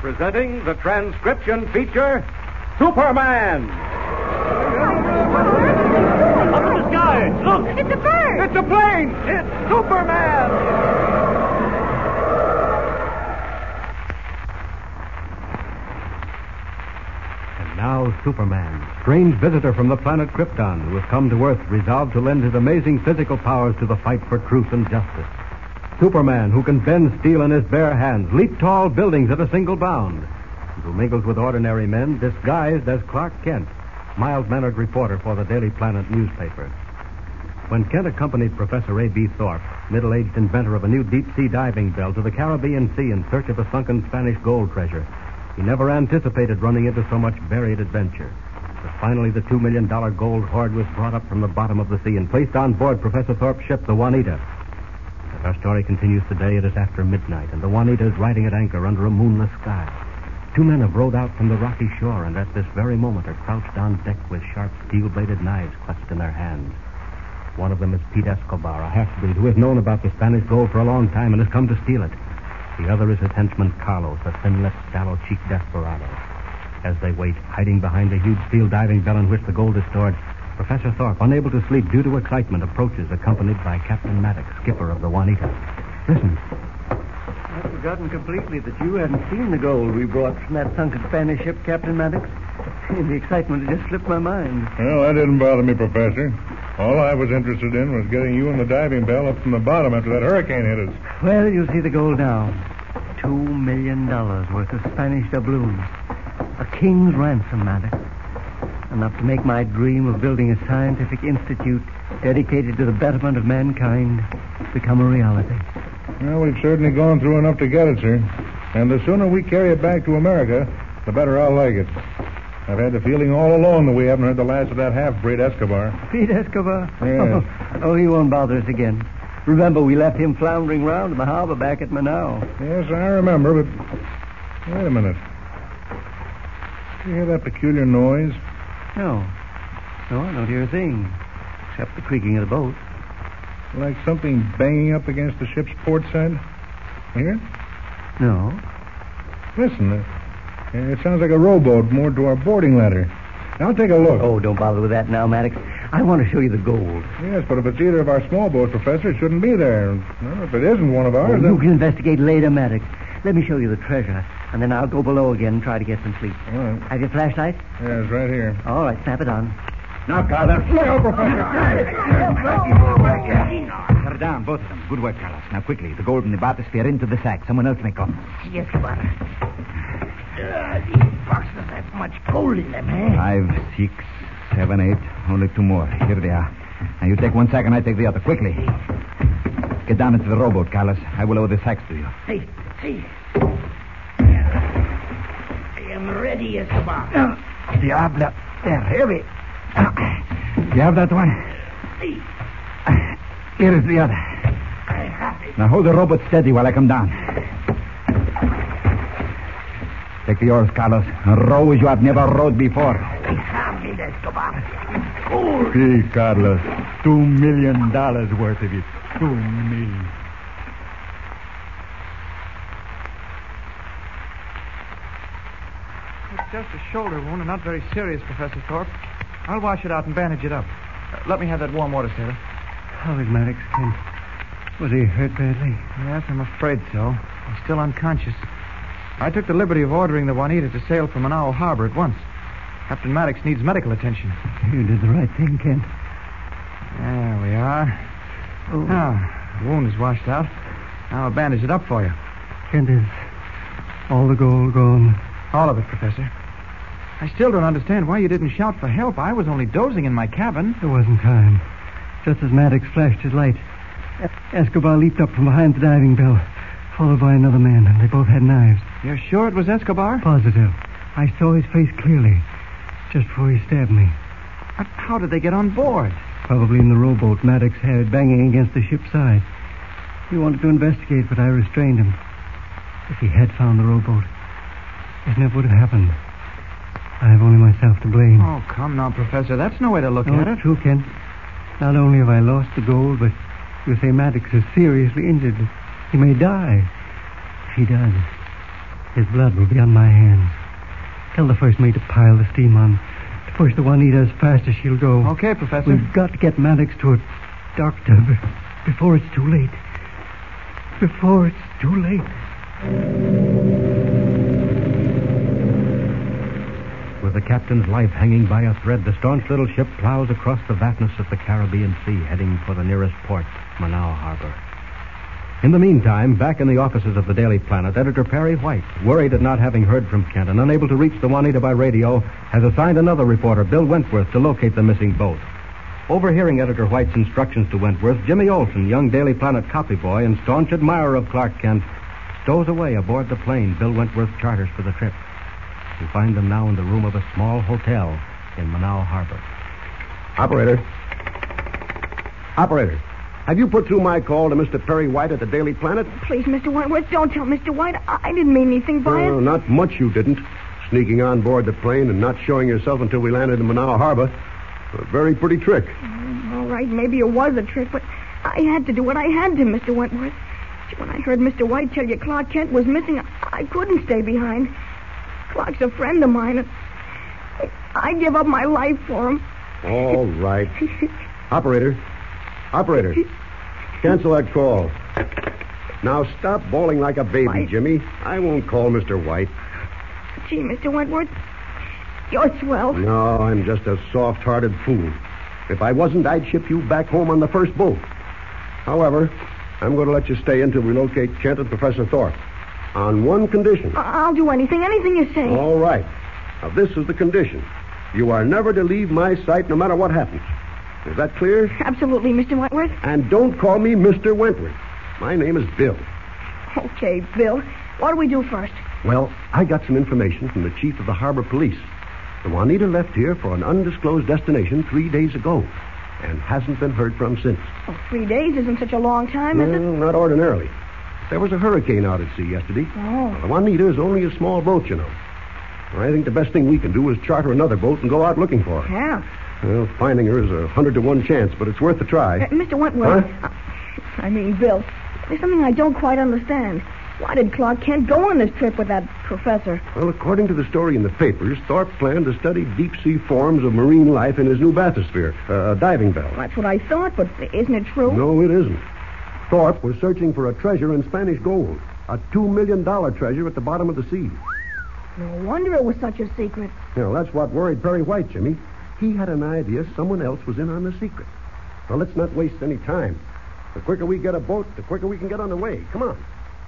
presenting the transcription feature, Superman. Up in the sky! Look! It's a bird! It's a plane! It's Superman! And now Superman, strange visitor from the planet Krypton, who has come to Earth resolved to lend his amazing physical powers to the fight for truth and justice. Superman, who can bend steel in his bare hands, leap tall buildings at a single bound, and who mingles with ordinary men disguised as Clark Kent, mild-mannered reporter for the Daily Planet newspaper. When Kent accompanied Professor A.B. Thorpe, middle-aged inventor of a new deep-sea diving bell, to the Caribbean Sea in search of a sunken Spanish gold treasure, he never anticipated running into so much varied adventure. But finally, the $2 million gold hoard was brought up from the bottom of the sea and placed on board Professor Thorpe's ship, the Juanita. As our story continues today, it is after midnight, and the Juanita is riding at anchor under a moonless sky. Two men have rowed out from the rocky shore, and at this very moment are crouched on deck with sharp steel-bladed knives clutched in their hands. One of them is Pete Escobar, a half-breed who has known about the Spanish gold for a long time and has come to steal it. The other is his henchman, Carlos, a thin-lipped, sallow-cheeked desperado. As they wait, hiding behind a huge steel diving bell in which the gold is stored, Professor Thorpe, unable to sleep due to excitement, approaches, accompanied by Captain Maddox, skipper of the Juanita. Listen. I've forgotten completely that you hadn't seen the gold we brought from that sunken Spanish ship, Captain Maddox. In the excitement, it just slipped my mind. Well, that didn't bother me, Professor. All I was interested in was getting you and the diving bell up from the bottom after that hurricane hit us. Well, you'll see the gold now. $2 million worth of Spanish doubloons. A king's ransom, Maddox. Enough to make my dream of building a scientific institute dedicated to the betterment of mankind become a reality. Well, we've certainly gone through enough to get it, sir. And the sooner we carry it back to America, the better I'll like it. I've had the feeling all along that we haven't heard the last of that half-breed Escobar. Pete Escobar? Yes. Oh, he won't bother us again. Remember, we left him floundering around in the harbor back at Manau. Yes, I remember, but... Wait a minute. Do you hear that peculiar noise? No, I don't hear a thing, except the creaking of the boat. Like something banging up against the ship's port side? You hear it? No. Listen, it sounds like a rowboat moored to our boarding ladder. Now take a look. Oh, don't bother with that now, Maddox. I want to show you the gold. Yes, but if it's either of our small boats, Professor, it shouldn't be there. Well, if it isn't one of ours, you can investigate later, Maddox. Let me show you the treasure, and then I'll go below again and try to get some sleep. All right. Have your flashlight? Yes, right here. All right, snap it on. Now, Carlos. Look out, Professor. They're down, both of them. Good work, Carlos. Now, quickly, the gold in the bathysphere into the sack. Someone else may come. Yes, Escobar. These boxes have much gold in them, eh? 5, 6, 7, 8. Only 2 more. Here they are. Now, you take one sack and I take the other. Quickly. Get down into the rowboat, Carlos. I will lower the sacks to you. See. I am ready, Escobar. Diablo. They're heavy. You have that one? See. Here is the other. I have it. Now, hold the rowboat steady while I come down. Take the oars, Carlos. Row as you have never rowed before. I have it, Escobar. Gold. See, Carlos. $2 million worth of it. $2 million. It's just a shoulder wound and not very serious, Professor Thorpe. I'll wash it out and bandage it up. Let me have that warm water, Taylor. How is Maddox, Kent? Was he hurt badly? Yes, I'm afraid so. He's still unconscious. I took the liberty of ordering the Juanita to sail from Manau Harbor at once. Captain Maddox needs medical attention. You did the right thing, Kent. There we are. Oh. Now, the wound is washed out. Now I'll bandage it up for you. Kent, is all the gold gone? All of it, Professor. I still don't understand why you didn't shout for help. I was only dozing in my cabin. There wasn't time. Just as Maddox flashed his light, Escobar leaped up from behind the diving bell, followed by another man, and they both had knives. You're sure it was Escobar? Positive. I saw his face clearly, just before he stabbed me. How did they get on board? Probably in the rowboat Maddox had banging against the ship's side. He wanted to investigate, but I restrained him. If he had found the rowboat, it never would have happened. I have only myself to blame. Oh, come now, Professor. That's no way to look at it. It's true, Kent. Not only have I lost the gold, but you say Maddox is seriously injured. He may die. If he does, His blood will be on my hands. Tell the first mate to pile the steam on. To push the Juanita as fast as she'll go. Okay, Professor. We've got to get Maddox to a doctor before it's too late. Before it's too late. With the captain's life hanging by a thread, the staunch little ship plows across the vastness of the Caribbean Sea, heading for the nearest port, Manaus Harbor. In the meantime, back in the offices of the Daily Planet, Editor Perry White, worried at not having heard from Kent and unable to reach the Juanita by radio, has assigned another reporter, Bill Wentworth, to locate the missing boat. Overhearing Editor White's instructions to Wentworth, Jimmy Olsen, young Daily Planet copy boy and staunch admirer of Clark Kent, stows away aboard the plane Bill Wentworth charters for the trip. You find them now in the room of a small hotel in Manaus Harbor. Operator, have you put through my call to Mr. Perry White at the Daily Planet? Please, Mr. Wentworth, don't tell Mr. White. I didn't mean anything by it. Not much you didn't. Sneaking on board the plane and not showing yourself until we landed in Manaus Harbor. A very pretty trick. All right, maybe it was a trick, but I had to do what I had to, Mr. Wentworth. When I heard Mr. White tell you Clark Kent was missing, I couldn't stay behind. Clark's a friend of mine, and I give up my life for him. All right. Operator, cancel that call. Now stop bawling like a baby, White. Jimmy. I won't call Mr. White. Gee, Mr. Wentworth, you're swell. No, I'm just a soft-hearted fool. If I wasn't, I'd ship you back home on the first boat. However, I'm going to let you stay until we locate Kent and Professor Thorpe. On one condition. I'll do anything you say. All right. Now, this is the condition. You are never to leave my sight no matter what happens. Is that clear? Absolutely, Mr. Wentworth. And don't call me Mr. Wentworth. My name is Bill. Okay, Bill. What do we do first? Well, I got some information from the chief of the harbor police. The Juanita left here for an undisclosed destination 3 days ago and hasn't been heard from since. Oh, 3 days isn't such a long time, is it? Not ordinarily. There was a hurricane out at sea yesterday. Oh. The Juanita is only a small boat, you know. I think the best thing we can do is charter another boat and go out looking for her. Yeah. Well, finding her is 100 to 1 chance, but it's worth a try. Mr. Wentworth. Huh? Bill, there's something I don't quite understand. Why did Clark Kent go on this trip with that professor? Well, according to the story in the papers, Thorpe planned to study deep-sea forms of marine life in his new bathysphere, a diving bell. That's what I thought, but isn't it true? No, it isn't. Thorpe was searching for a treasure in Spanish gold, a $2 million treasure at the bottom of the sea. No wonder it was such a secret. Well, that's what worried Perry White, Jimmy. He had an idea someone else was in on the secret. Well, let's not waste any time. The quicker we get a boat, the quicker we can get on the way. Come on.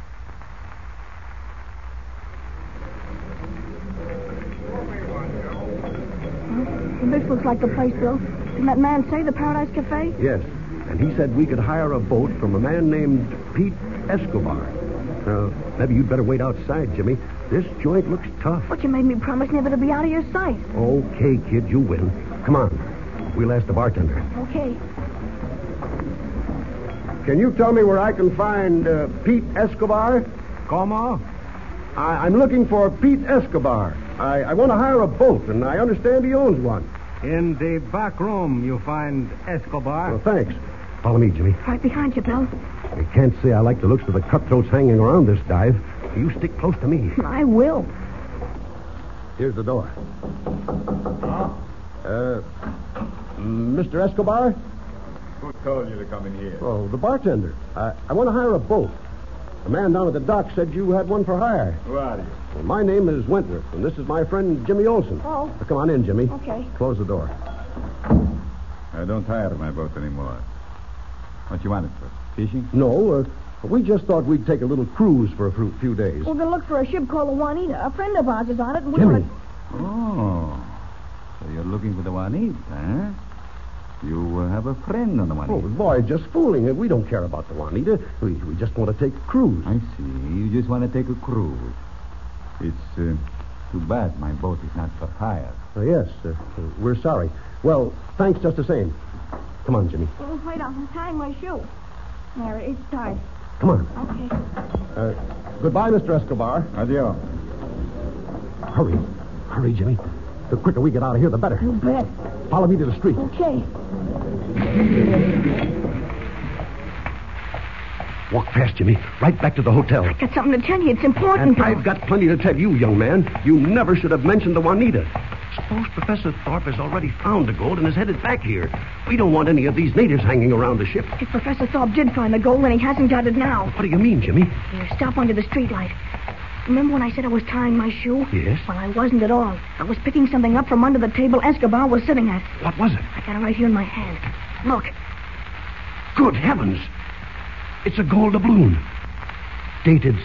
This looks like the place, Bill. Didn't that man say the Paradise Cafe? Yes, and he said we could hire a boat from a man named Pete Escobar. Maybe you'd better wait outside, Jimmy. This joint looks tough. But you made me promise never to be out of your sight. Okay, kid, you win. Come on. We'll ask the bartender. Okay. Can you tell me where I can find Pete Escobar? Como? I'm looking for Pete Escobar. I want to hire a boat, and I understand he owns one. In the back room, you find Escobar. Well, thanks. Follow me, Jimmy. Right behind you, Bill. You can't say I like the looks of the cutthroats hanging around this dive. You stick close to me. I will. Here's the door. Mr. Escobar? Who told you to come in here? Oh, the bartender. I want to hire a boat. The man down at the dock said you had one for hire. Who are you? Well, my name is Wentworth, and this is my friend Jimmy Olsen. Oh. Now, come on in, Jimmy. Okay. Close the door. I don't hire my boat anymore. What you want it for? Fishing? No, we just thought we'd take a little cruise for a few days. We're going to look for a ship called the Juanita. A friend of ours is on it, and we Jimmy. want to... Oh. So you're looking for the Juanita, huh? You have a friend on the Juanita. Oh, boy, just fooling. We don't care about the Juanita. We just want to take a cruise. I see. You just want to take a cruise. It's too bad my boat is not for hire. Yes, we're sorry. Well, thanks just the same. Come on, Jimmy. Oh, wait, I'm tying my shoe. There, it's tied. Come on. Okay. Goodbye, Mr. Escobar. Adieu. Hurry. Hurry, Jimmy. The quicker we get out of here, the better. You bet. Follow me to the street. Okay. Walk fast, Jimmy. Right back to the hotel. I got something to tell you. It's important. And I've got plenty to tell you, young man. You never should have mentioned the Juanita. Suppose Professor Thorpe has already found the gold and is headed back here. We don't want any of these natives hanging around the ship. If Professor Thorpe did find the gold, then he hasn't got it now. What do you mean, Jimmy? Here, stop under the streetlight. Remember when I said I was tying my shoe? Yes. Well, I wasn't at all. I was picking something up from under the table Escobar was sitting at. What was it? I got it right here in my hand. Look. Good heavens. It's a gold doubloon. Dated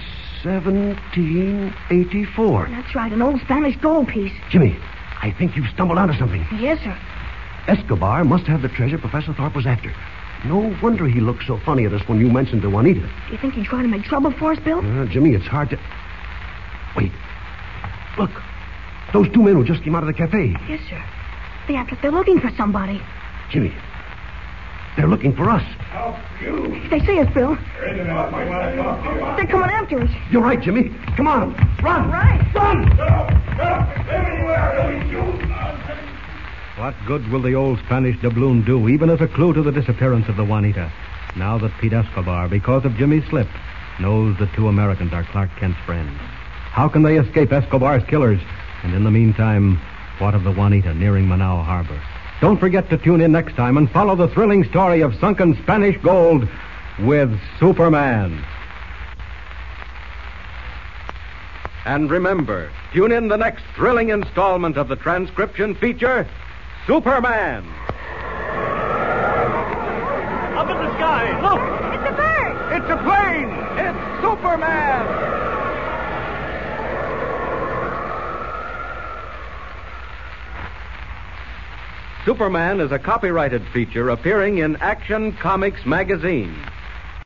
1784. That's right, an old Spanish gold piece. Jimmy, I think you've stumbled onto something. Yes, sir. Escobar must have the treasure Professor Thorpe was after. No wonder he looked so funny at us when you mentioned the Juanita. Do you think he'd try to make trouble for us, Bill? Jimmy, it's hard to... Wait. Look. Those two men who just came out of the cafe. Yes, sir. They act like they're looking for somebody. Jimmy, they're looking for us. Help you. They see us, Bill. They're coming after us. You're right, Jimmy. Come on. Run. Right. Run. What good will the old Spanish doubloon do, even as a clue to the disappearance of the Juanita, now that Pete Escobar, because of Jimmy's slip, knows the two Americans are Clark Kent's friends? How can they escape Escobar's killers? And in the meantime, what of the Juanita nearing Manao Harbor? Don't forget to tune in next time and follow the thrilling story of sunken Spanish gold with Superman. And remember, tune in the next thrilling installment of the transcription feature, Superman. Up in the sky, look! It's a bird! It's a plane! It's Superman! Superman is a copyrighted feature appearing in Action Comics magazine.